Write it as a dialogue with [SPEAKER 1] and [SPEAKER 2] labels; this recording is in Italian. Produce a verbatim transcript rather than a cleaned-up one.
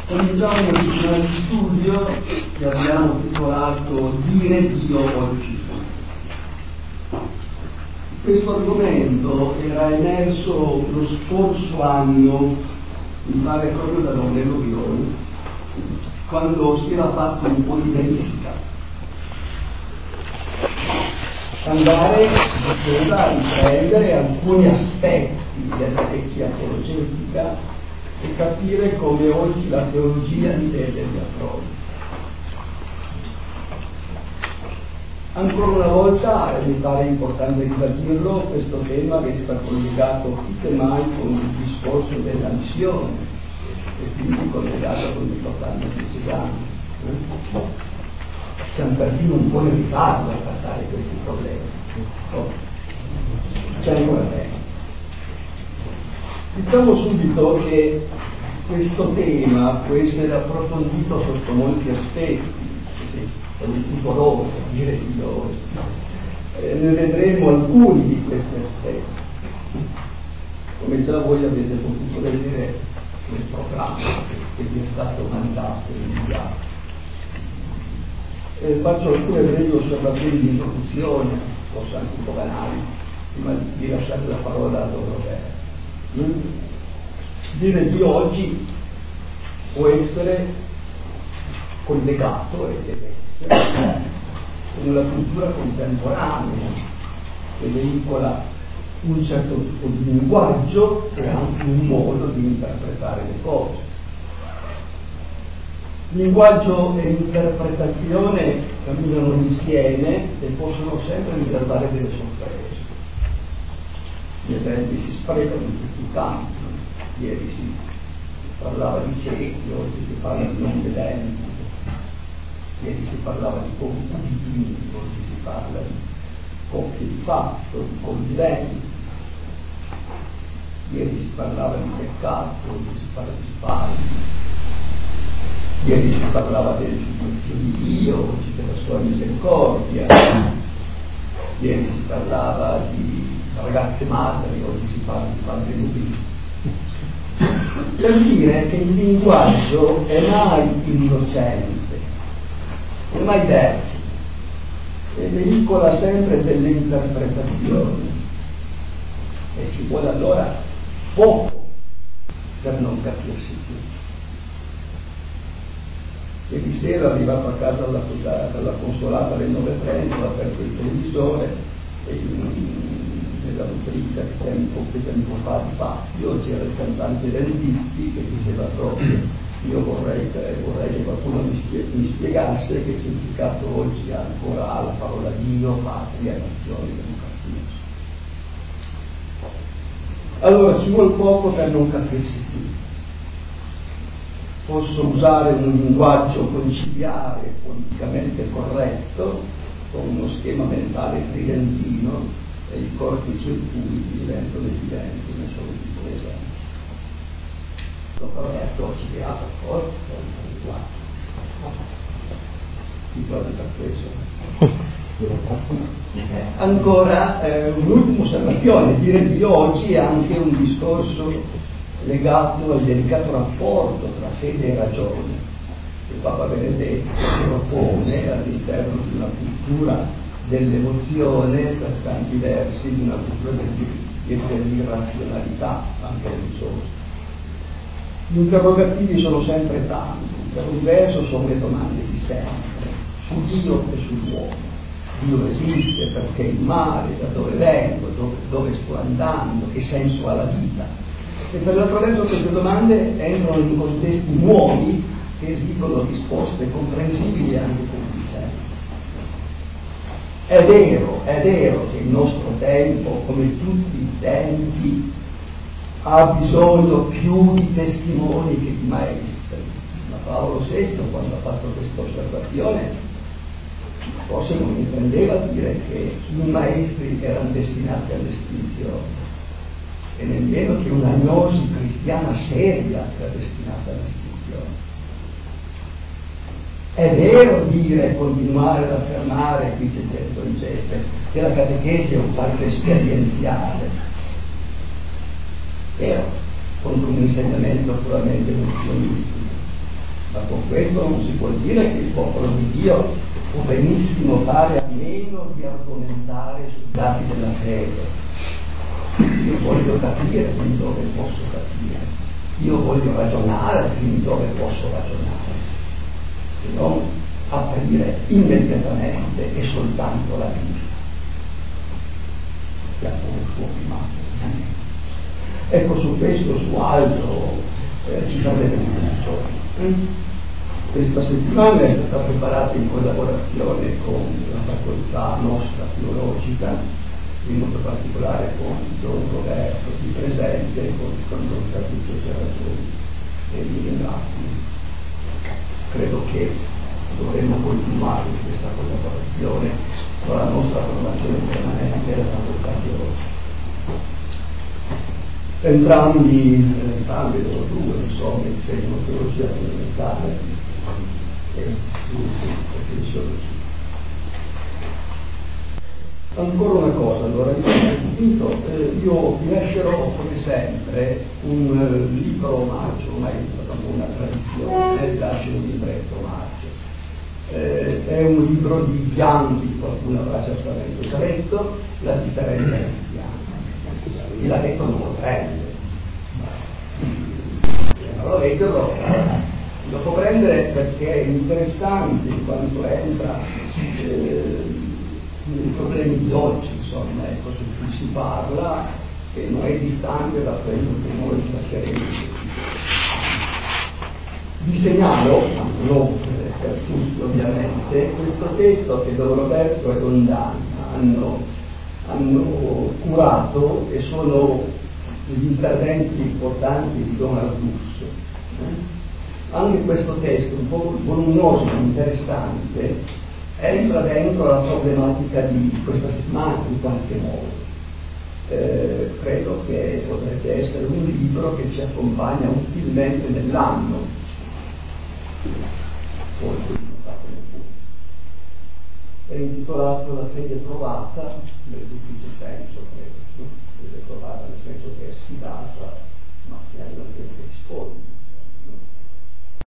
[SPEAKER 1] Cominciamo il studio che abbiamo titolato Dire Dio oggi. Questo argomento era emerso lo scorso anno, mi pare proprio da Don Nello Vioni, quando si era fatto un po' di verifica. Andare a riprendere alcuni aspetti della vecchia apologetica e capire come oggi la teologia intende gli approdi. Ancora una volta, mi pare importante ribadirlo, questo tema resta collegato più che mai con il discorso della missione e quindi collegato con l'importanza che ci danno. Siamo perfino un po' in ritardo a trattare questi problemi. Oh. C'è ancora tempo. Diciamo subito che questo tema può essere approfondito sotto molti aspetti, soprattutto dire Dio. Eh, ne vedremo alcuni di questi aspetti. Come già voi avete potuto vedere nel programma che vi è stato mandato e inviato. Eh, faccio alcune brevi osservazioni di introduzione, forse anche un po' banali, prima di lasciare la parola a Don Roberto. Dire di oggi può essere collegato e deve essere con la cultura contemporanea che veicola un certo tipo di linguaggio e anche un modo di interpretare le cose. Linguaggio e interpretazione camminano insieme e possono sempre riservare delle sorprese. Gli esempi si sprecano in tutti i campi. Ieri si parlava di ciechi, oggi si parla di non vedenti. Ieri si parlava di concubini, oggi si parla di coppie di fatto, di conviventi. Ieri si parlava di peccato, oggi si parla di sbagli. Ieri si parlava del giudizio di Dio, oggi della sua misericordia. Ieri si parlava di ragazze madri, oggi si parla di padri nubili. Per dire che il linguaggio è mai innocente, è mai verso e veicola sempre delle interpretazioni e si vuole allora poco per non capirsi più. Ieri sera arrivato a casa dalla, dalla consolata alle nove e trenta, ho aperto il televisore e nella rubrica che tempo, che tempo fa di Fazio c'era il cantante Renditti che diceva proprio: io vorrei, vorrei che qualcuno mi, spie, mi spiegasse che significato oggi ancora ha la parola Dio, patria, nazione, democrazia. Allora ci vuole poco per non capirsi più. Posso usare un linguaggio conciliare, politicamente corretto, con uno schema mentale tridentino, e i corpi circuiti diventano evidenti, ne sono un piccolo esempio. Dopo aver conciliato forse un linguaggio. Ti trovi per questo? Ancora eh, un'ultima osservazione, dire di oggi è anche un discorso legato al delicato rapporto tra fede e ragione che Papa Benedetto propone all'interno di una cultura dell'emozione, per tanti versi di una cultura e dell'irrazionalità anche religiosa. Gli interrogativi sono sempre tanti, per un verso sono le domande di sempre, su Dio e sull'uomo. Dio esiste, perché il male, da dove vengo, dove, dove sto andando, che senso ha la vita? E per l'altro verso queste domande entrano in contesti nuovi che esigono risposte comprensibili e anche convincenti. È vero, è vero che il nostro tempo, come tutti i tempi, ha bisogno più di testimoni che di maestri. Ma Paolo sesto, quando ha fatto questa osservazione, forse non intendeva dire che i maestri erano destinati all'estinzione, e nemmeno che una gnosi cristiana seria era destinata all'estinzione. È vero dire e continuare ad affermare, qui c'è detto in Geste, che la catechesi è un fatto esperienziale. Vero, contro un insegnamento puramente evoluzionistico. Con questo non si può dire che il popolo di Dio può benissimo fare a meno di argomentare sui dati della fede. Io voglio capire fin dove posso capire, io voglio ragionare fin dove posso ragionare, e non aprire immediatamente e soltanto la Bibbia, che ha un suo primato. Ecco, su questo, su altro, eh, ci faremo un giorno. Questa settimana è stata preparata in collaborazione con la facoltà nostra teologica, in modo particolare con Don Roberto qui presente, con, con Don Fabrizio Serrazzoni, e vi ringrazio. Credo che dovremmo continuare questa collaborazione con la nostra formazione permanente della facoltà teologica. Entrambi, entrambi loro due, insomma, insegnano teologia fondamentale e fisiologia. Ancora una cosa, allora, io, eh, io vi lascerò come sempre un uh, libro omaggio, ormai è stata una tradizione, vi lascio un libretto omaggio. Eh, è un libro di Bianchi, qualcuno avrà certamente già letto, La differenza cristiana. Chi l'ha letto non lo prende. Allora leggerlo, lo può prendere perché è interessante in quanto entra eh, i problemi di oggi, insomma, ecco, su cui si parla, e non è distante da quello che noi cercheremo. Vi segnalo, ma non per tutti ovviamente, questo testo che Don Roberto e Don Dan hanno, hanno curato, e sono gli interventi importanti di Don Ardus. Anche questo testo, un po' voluminoso, interessante, entra dentro la problematica di questa settimana in qualche modo. Eh, credo che potrebbe essere un libro che ci accompagna utilmente nell'anno. È intitolato La fede provata, nel duplice senso, credo. Fede provata nel senso che è sfidata, ma che è una fede che risponde.